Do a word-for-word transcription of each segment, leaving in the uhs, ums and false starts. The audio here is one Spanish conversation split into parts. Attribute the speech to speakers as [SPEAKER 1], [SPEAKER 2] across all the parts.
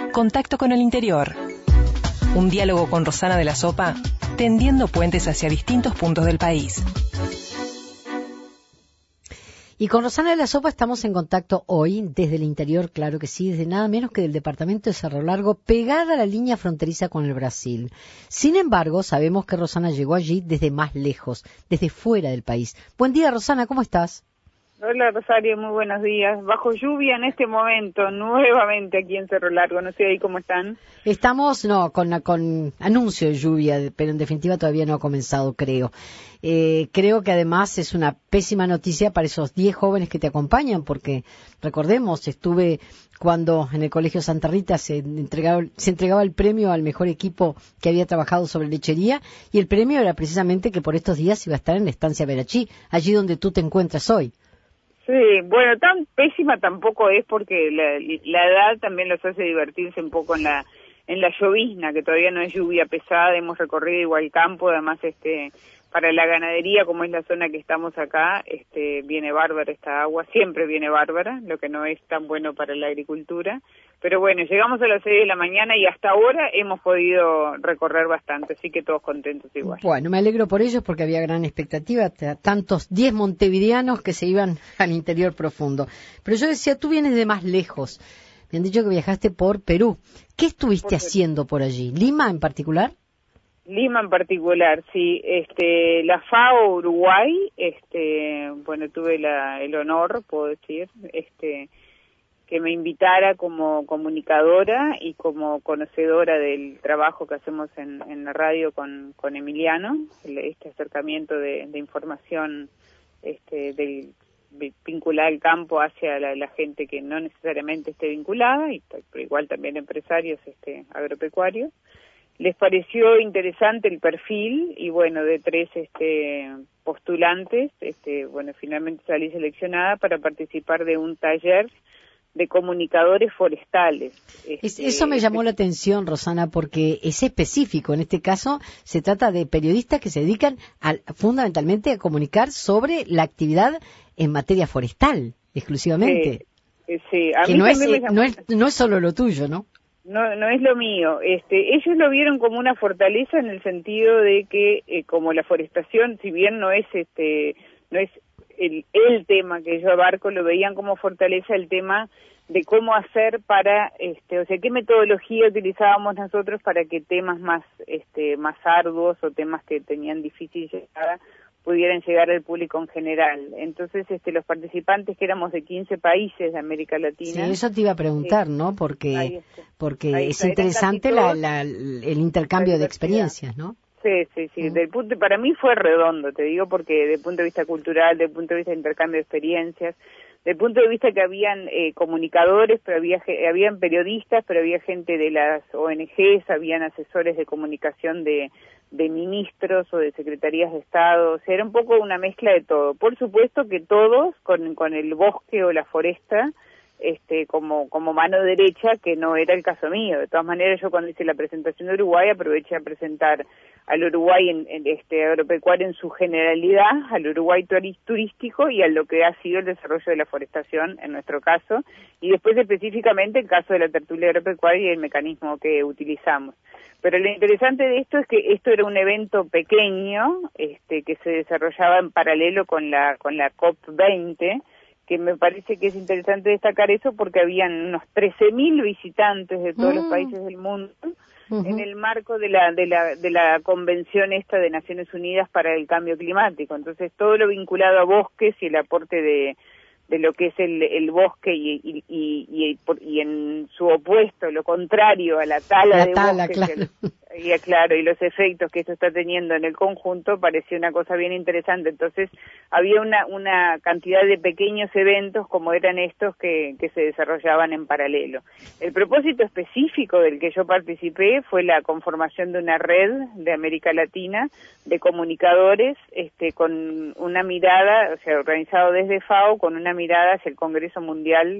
[SPEAKER 1] Contacto con el interior. Un diálogo con Rosana de la Sopa, tendiendo puentes hacia distintos puntos del país.
[SPEAKER 2] Y con Rosana de la Sopa estamos en contacto hoy, desde el interior, claro que sí, desde nada menos que del departamento de Cerro Largo, pegada a la línea fronteriza con el Brasil. Sin embargo, sabemos que Rosana llegó allí desde más lejos, desde fuera del país. Buen día, Rosana, ¿cómo estás?
[SPEAKER 3] Hola Rosario, muy buenos días. Bajo lluvia en este momento, nuevamente aquí en Cerro Largo. No sé ahí cómo están.
[SPEAKER 2] Estamos, no, con, con anuncio de lluvia, pero en definitiva todavía no ha comenzado, creo. Eh, creo que además es una pésima noticia para esos diez jóvenes que te acompañan, porque recordemos, estuve cuando en el Colegio Santa Rita se entregaba, se entregaba el premio al mejor equipo que había trabajado sobre lechería, y el premio era precisamente que por estos días iba a estar en la estancia Verachí, allí donde tú te encuentras hoy.
[SPEAKER 3] Sí, bueno, tan pésima tampoco es, porque la, la edad también los hace divertirse un poco en la en la llovizna, que todavía no es lluvia pesada. Hemos recorrido igual campo, además este para la ganadería, como es la zona que estamos acá, este viene bárbara esta agua, siempre viene bárbara, lo que no es tan bueno para la agricultura. Pero bueno, llegamos a las seis de la mañana y hasta ahora hemos podido recorrer bastante, así que todos contentos igual.
[SPEAKER 2] Bueno, me alegro por ellos porque había gran expectativa, tantos diez montevideanos que se iban al interior profundo. Pero yo decía, tú vienes de más lejos, me han dicho que viajaste por Perú. ¿Qué estuviste haciendo por allí? ¿Lima en particular?
[SPEAKER 3] Lima en particular, sí. Este, la FAO Uruguay, este, bueno, tuve la, el honor, puedo decir, este, que me invitara como comunicadora y como conocedora del trabajo que hacemos en, en la radio con, con Emiliano, este acercamiento de, de información, este, del vinculada al campo hacia la, la gente que no necesariamente esté vinculada, y pero igual también empresarios, este, agropecuarios. Les pareció interesante el perfil y bueno, de tres este postulantes, este bueno, finalmente salí seleccionada para participar de un taller de comunicadores forestales. Este,
[SPEAKER 2] Eso me llamó la atención, Rosana, porque es específico. En este caso se trata de periodistas que se dedican a, fundamentalmente a comunicar sobre la actividad en materia forestal, exclusivamente.
[SPEAKER 3] Sí, sí. A
[SPEAKER 2] que
[SPEAKER 3] mí
[SPEAKER 2] no, es,
[SPEAKER 3] me llamó...
[SPEAKER 2] no, es, no es solo lo tuyo, ¿no?
[SPEAKER 3] No, no es lo mío. Este, ellos lo vieron como una fortaleza en el sentido de que, eh, como la forestación, si bien no es este, no es el, el tema que yo abarco, lo veían como fortaleza el tema de cómo hacer para, este, o sea, qué metodología utilizábamos nosotros para que temas más, este, más arduos o temas que tenían difícil llegada pudieran llegar al público en general. Entonces, este, los participantes, que éramos de quince países de América Latina.
[SPEAKER 2] Sí, eso te iba a preguntar,
[SPEAKER 3] eh,
[SPEAKER 2] ¿no? Porque, porque
[SPEAKER 3] ahí
[SPEAKER 2] es
[SPEAKER 3] está,
[SPEAKER 2] interesante la, la, el intercambio de experiencias, ¿no?
[SPEAKER 3] Sí, sí, sí.
[SPEAKER 2] Mm.
[SPEAKER 3] Del punto, para mí fue redondo, te digo, porque desde el punto de vista cultural, desde el punto de vista de intercambio de experiencias, desde el punto de vista que habían eh, comunicadores, pero había habían periodistas, pero había gente de las O N Ges, habían asesores de comunicación de de ministros o de secretarías de Estado, o sea, era un poco una mezcla de todo. Por supuesto que todos con, con el bosque o la foresta este como como mano derecha, que no era el caso mío. De todas maneras, yo cuando hice la presentación de Uruguay aproveché a presentar al Uruguay en, en este agropecuario en su generalidad, al Uruguay turístico y a lo que ha sido el desarrollo de la forestación en nuestro caso, y después específicamente el caso de la tertulia agropecuaria y el mecanismo que utilizamos. Pero lo interesante de esto es que esto era un evento pequeño, este que se desarrollaba en paralelo con la con la COP veinte, que me parece que es interesante destacar eso porque habían unos trece mil visitantes de todos mm. los países del mundo uh-huh. en el marco de la de la de la convención esta de Naciones Unidas para el Cambio Climático. Entonces, todo lo vinculado a bosques y el aporte de de lo que es el, el bosque y, y, y, y, y en su opuesto, lo contrario a la tala
[SPEAKER 2] la
[SPEAKER 3] de
[SPEAKER 2] tala,
[SPEAKER 3] bosques,
[SPEAKER 2] claro.
[SPEAKER 3] Que, y claro, y los efectos que esto está teniendo en el conjunto, pareció una cosa bien interesante. Entonces, había una una cantidad de pequeños eventos como eran estos que, que se desarrollaban en paralelo. El propósito específico del que yo participé fue la conformación de una red de América Latina de comunicadores, este con una mirada, o sea, organizado desde FAO, con una mirada hacia el Congreso Mundial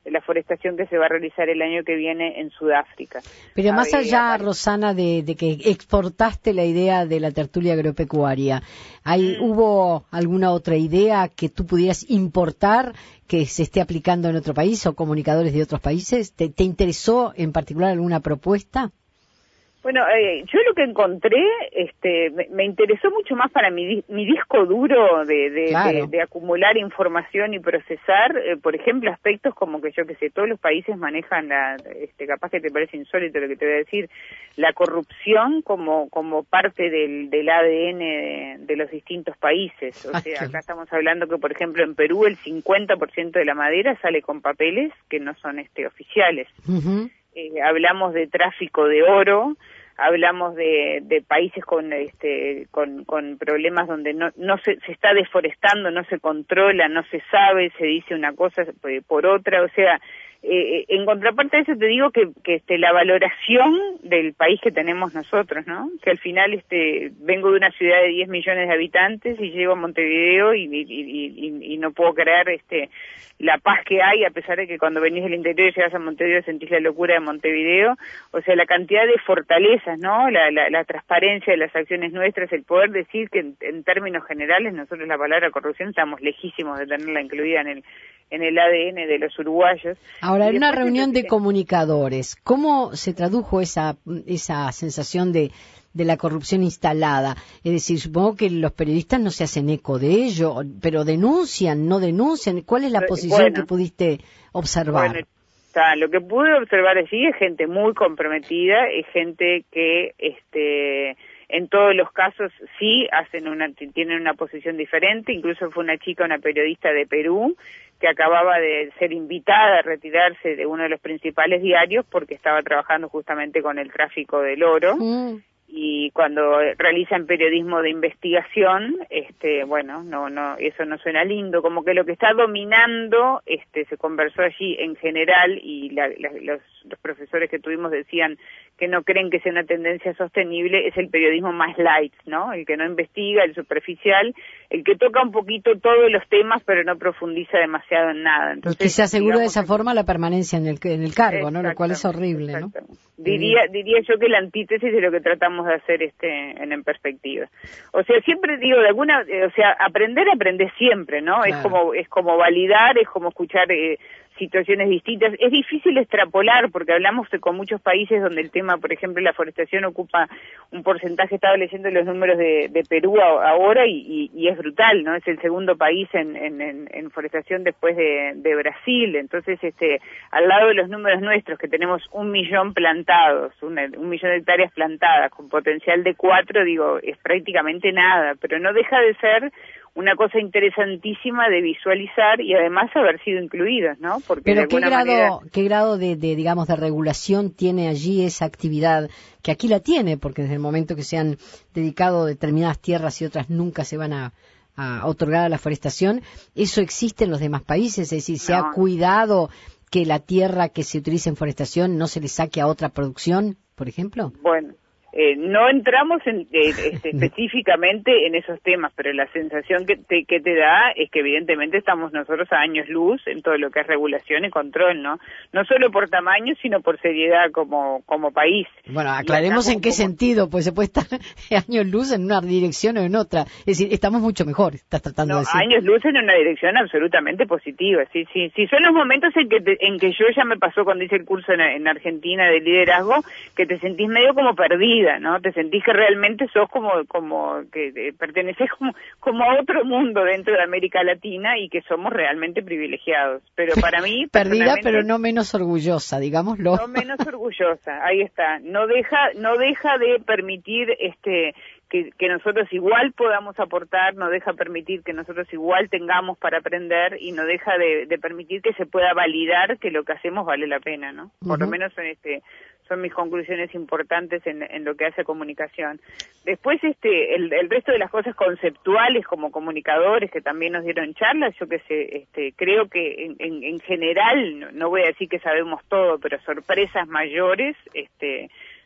[SPEAKER 3] de la forestación que se va a realizar el año que viene en Sudáfrica.
[SPEAKER 2] Pero más
[SPEAKER 3] a ver,
[SPEAKER 2] allá,
[SPEAKER 3] a...
[SPEAKER 2] Rosana, de, de que exportaste la idea de la tertulia agropecuaria, ¿hay, mm. ¿hubo alguna otra idea que tú pudieras importar que se esté aplicando en otro país o comunicadores de otros países? ¿Te, te interesó en particular alguna propuesta?
[SPEAKER 3] Bueno, eh, yo lo que encontré, este, me, me interesó mucho más para mi, mi disco duro de, de, claro. de, de acumular información y procesar, eh, por ejemplo, aspectos como que yo que sé, todos los países manejan, la, este, capaz que te parece insólito lo que te voy a decir, la corrupción como como parte del, del A D N de, de los distintos países. O sea, acá estamos hablando que, por ejemplo, en Perú el cincuenta por ciento de la madera sale con papeles que no son este oficiales. Uh-huh. Eh, hablamos de tráfico de oro, hablamos de, de países con este con, con problemas donde no no se, se está deforestando, no se controla, no se sabe, se dice una cosa por otra, o sea, eh, en contraparte de eso te digo que, que este la valoración del país que tenemos nosotros, ¿no? Que al final este vengo de una ciudad de diez millones de habitantes y llego a Montevideo y, y, y, y, y no puedo creer este la paz que hay, a pesar de que cuando venís del interior y llegas a Montevideo sentís la locura de Montevideo, o sea, la cantidad de fortalezas, ¿no? La, la, la transparencia de las acciones nuestras, el poder decir que en, en términos generales nosotros la palabra corrupción estamos lejísimos de tenerla incluida en el en el A D N de los uruguayos.
[SPEAKER 2] Ahora, en una reunión de comunicadores, ¿cómo se tradujo esa esa sensación de de la corrupción instalada? Es decir, supongo que los periodistas no se hacen eco de ello, pero denuncian, no denuncian. ¿Cuál es la posición bueno, que pudiste observar? Bueno,
[SPEAKER 3] está, lo que pude observar allí es gente muy comprometida, es gente que este en todos los casos sí hacen una tienen una posición diferente. Incluso fue una chica, una periodista de Perú, que acababa de ser invitada a retirarse de uno de los principales diarios porque estaba trabajando justamente con el tráfico del oro. Mm. Y cuando realizan periodismo de investigación, este, bueno, no, no, eso no suena lindo, como que lo que está dominando, este, se conversó allí en general y la, la, los, los profesores que tuvimos decían que no creen que sea una tendencia sostenible, es el periodismo más light, ¿no? El que no investiga, el superficial, el que toca un poquito todos los temas pero no profundiza demasiado en nada. Entonces,
[SPEAKER 2] y que se asegura de esa que... forma la permanencia en el, en el cargo, ¿no? Lo cual es horrible, ¿no?
[SPEAKER 3] Diría, diría yo que la antítesis de lo que tratamos de hacer este en, en perspectiva. O sea, siempre digo, de alguna, o sea, aprender, aprender siempre, ¿no? Claro. Es como es como validar, es como escuchar eh, situaciones distintas. Es difícil extrapolar porque hablamos de, con muchos países donde el tema, por ejemplo, la forestación ocupa un porcentaje, estaba leyendo los números de, de Perú a, ahora y, y, y es brutal, ¿no? Es el segundo país en, en, en, en forestación después de, de Brasil. Entonces, este, al lado de los números nuestros, que tenemos un millón plantados, un, un millón de hectáreas plantadas, con potencial de cuatro, digo, es prácticamente nada, pero no deja de ser una cosa interesantísima de visualizar y además haber sido incluidos, ¿no? Porque
[SPEAKER 2] Pero
[SPEAKER 3] de
[SPEAKER 2] ¿qué
[SPEAKER 3] alguna
[SPEAKER 2] grado,
[SPEAKER 3] manera...
[SPEAKER 2] qué grado de, de, digamos, de regulación tiene allí esa actividad? Que aquí la tiene, porque desde el momento que se han dedicado determinadas tierras y otras nunca se van a, a otorgar a la forestación, ¿eso existe en los demás países? Es decir, ¿se no. ha cuidado que la tierra que se utiliza en forestación no se le saque a otra producción, por ejemplo?
[SPEAKER 3] Bueno. Eh, no entramos en, eh, este, específicamente en esos temas, pero la sensación que te, que te da es que evidentemente estamos nosotros a años luz en todo lo que es regulación y control, ¿no? No solo por tamaño, sino por seriedad como como país.
[SPEAKER 2] Bueno, aclaremos en qué como... sentido, pues se puede estar años luz en una dirección o en otra. Es decir, estamos mucho mejor, estás tratando
[SPEAKER 3] no,
[SPEAKER 2] de decir.
[SPEAKER 3] años luz en una dirección absolutamente positiva, sí, sí, sí. Son los momentos en que te, en que yo ya me pasó cuando hice el curso en, en Argentina de liderazgo, que te sentís medio como perdido, ¿no? Te sentís que realmente sos como como que eh, perteneces como como a otro mundo dentro de América Latina y que somos realmente privilegiados. Pero para mí
[SPEAKER 2] perdida, pero no menos orgullosa, digámoslo.
[SPEAKER 3] No menos orgullosa, ahí está. No deja no deja de permitir este que, que nosotros igual podamos aportar, no deja permitir que nosotros igual tengamos para aprender y no deja de, de permitir que se pueda validar que lo que hacemos vale la pena, ¿no? Por uh-huh. lo menos en este son mis conclusiones importantes en, en lo que hace comunicación. Después, este, el, el resto de las cosas conceptuales como comunicadores que también nos dieron charlas, yo que sé, este, creo que en, en, en general, no, no voy a decir que sabemos todo, pero sorpresas mayores, este,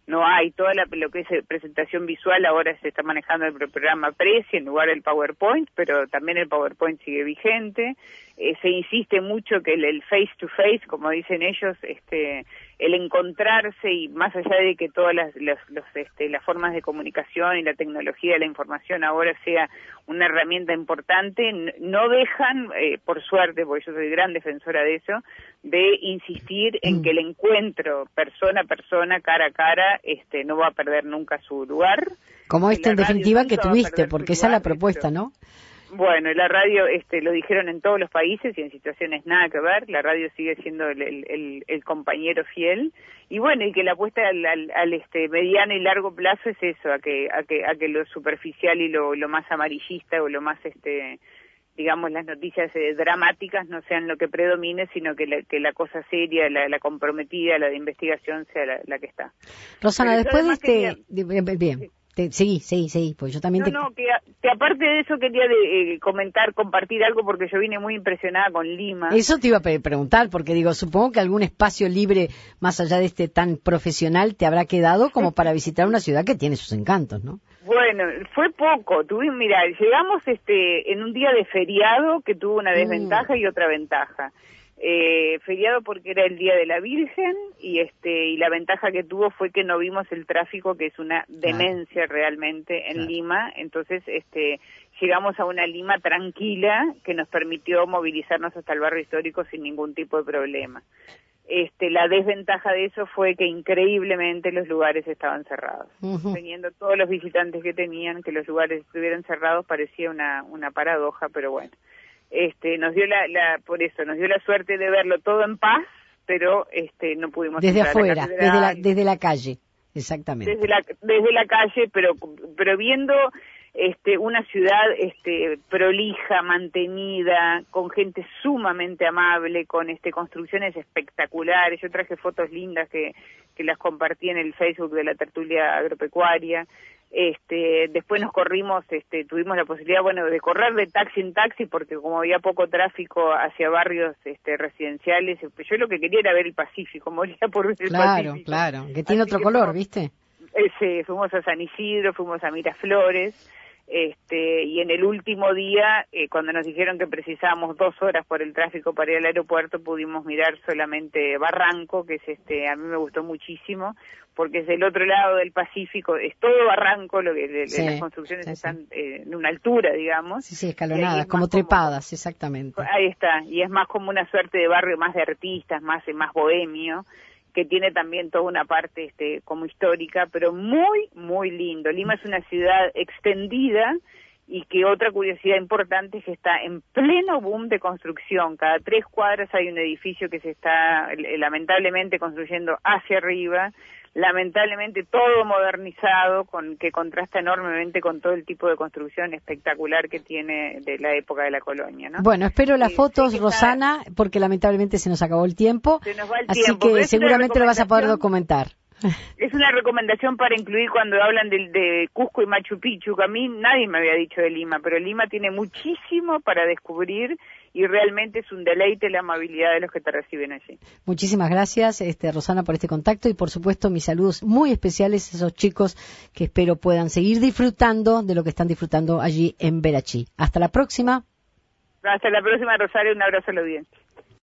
[SPEAKER 3] no hay toda la, lo que es presentación visual, ahora se está manejando el programa Prezi en lugar del PowerPoint, pero también el PowerPoint sigue vigente. Eh, se insiste mucho que el, el face to face, como dicen ellos, este, el encontrarse, y más allá de que todas las, las, los, este, las formas de comunicación y la tecnología de la información ahora sea una herramienta importante, no dejan, eh, por suerte, porque yo soy gran defensora de eso, de insistir en que el encuentro persona a persona, cara a cara, este, no va a perder nunca su lugar.
[SPEAKER 2] Como esta en definitiva que tuviste, porque esa es la propuesta, ¿no?
[SPEAKER 3] Bueno, la radio, este, lo dijeron en todos los países y en situaciones nada que ver, la radio sigue siendo el, el, el, el compañero fiel, y bueno, y que la apuesta al, al, al este mediano y largo plazo es eso, a que, a que, a que lo superficial y lo, lo más amarillista o lo más, este, digamos, las noticias eh, dramáticas no sean lo que predomine, sino que la, que la cosa seria, la, la comprometida, la de investigación sea la, la que está.
[SPEAKER 2] Rosana,
[SPEAKER 3] Pero
[SPEAKER 2] después de este,
[SPEAKER 3] quería...
[SPEAKER 2] bien, bien.
[SPEAKER 3] Sí.
[SPEAKER 2] Te, seguí, seguí, seguí, pues yo también
[SPEAKER 3] no,
[SPEAKER 2] te...
[SPEAKER 3] No, que, que aparte de eso quería de, eh, comentar, compartir algo, porque yo vine muy impresionada con Lima.
[SPEAKER 2] Eso te iba a pre preguntar, porque digo, supongo que algún espacio libre, más allá de este tan profesional, te habrá quedado como para visitar una ciudad que tiene sus encantos, ¿no?
[SPEAKER 3] Bueno, fue poco. Tuvimos, mira, llegamos este en un día de feriado que tuvo una desventaja mm. y otra ventaja. Eh, feriado porque era el Día de la Virgen, y este y la ventaja que tuvo fue que no vimos el tráfico, que es una demencia claro. realmente en claro. Lima. Entonces este llegamos a una Lima tranquila que nos permitió movilizarnos hasta el barrio histórico sin ningún tipo de problema. Este, la desventaja de eso fue que increíblemente los lugares estaban cerrados. Uh-huh. Teniendo todos los visitantes que tenían, que los lugares estuvieran cerrados parecía una una paradoja, pero bueno. Este, nos dio la, la, por eso, nos dio la suerte de verlo todo en paz, pero este, no pudimos
[SPEAKER 2] desde
[SPEAKER 3] entrar
[SPEAKER 2] afuera,
[SPEAKER 3] a la
[SPEAKER 2] desde la, desde la calle, exactamente.
[SPEAKER 3] Desde la, desde la calle, pero, pero viendo este, una ciudad este, prolija, mantenida, con gente sumamente amable, con este, construcciones espectaculares. Yo traje fotos lindas que, que las compartí en el Facebook de la tertulia agropecuaria. Este, después nos corrimos, este, tuvimos la posibilidad, bueno, de correr de taxi en taxi, porque como había poco tráfico hacia barrios, este, residenciales, yo lo que quería era ver el Pacífico, moría por ver el
[SPEAKER 2] claro,
[SPEAKER 3] Pacífico.
[SPEAKER 2] Claro, claro, que tiene Así otro que color, fuimos, ¿viste?
[SPEAKER 3] Ese, fuimos a San Isidro, fuimos a Miraflores, este, y en el último día, eh, cuando nos dijeron que precisábamos dos horas por el tráfico para ir al aeropuerto, pudimos mirar solamente Barranco, que es este, a mí me gustó muchísimo, porque es del otro lado del Pacífico, es todo Barranco, lo que de, sí, de las construcciones sí, están sí. Eh, en una altura, digamos.
[SPEAKER 2] Sí, sí, escalonadas, como trepadas, como, exactamente.
[SPEAKER 3] Ahí está, y es más como una suerte de barrio más de artistas, más, más bohemio, que tiene también toda una parte este como histórica, pero muy, muy lindo. Lima es una ciudad extendida, y que otra curiosidad importante es que está en pleno boom de construcción. Cada tres cuadras hay un edificio que se está lamentablemente construyendo hacia arriba, lamentablemente todo modernizado, con que contrasta enormemente con todo el tipo de construcción espectacular que tiene de la época de la colonia, ¿no?
[SPEAKER 2] Bueno, espero las
[SPEAKER 3] eh,
[SPEAKER 2] fotos,
[SPEAKER 3] sí
[SPEAKER 2] Rosana, está... porque lamentablemente se nos acabó el tiempo,
[SPEAKER 3] se nos va el
[SPEAKER 2] así
[SPEAKER 3] tiempo,
[SPEAKER 2] que seguramente lo vas a poder documentar.
[SPEAKER 3] Es una recomendación para incluir cuando hablan de, de Cusco y Machu Picchu, que a mí nadie me había dicho de Lima, pero Lima tiene muchísimo para descubrir, y realmente es un deleite la amabilidad de los que te reciben allí.
[SPEAKER 2] Muchísimas gracias, este, Rosana, por este contacto, y por supuesto mis saludos muy especiales a esos chicos que espero puedan seguir disfrutando de lo que están disfrutando allí en Verachí. Hasta la próxima.
[SPEAKER 3] Hasta la próxima, Rosario, un abrazo a la audiencia.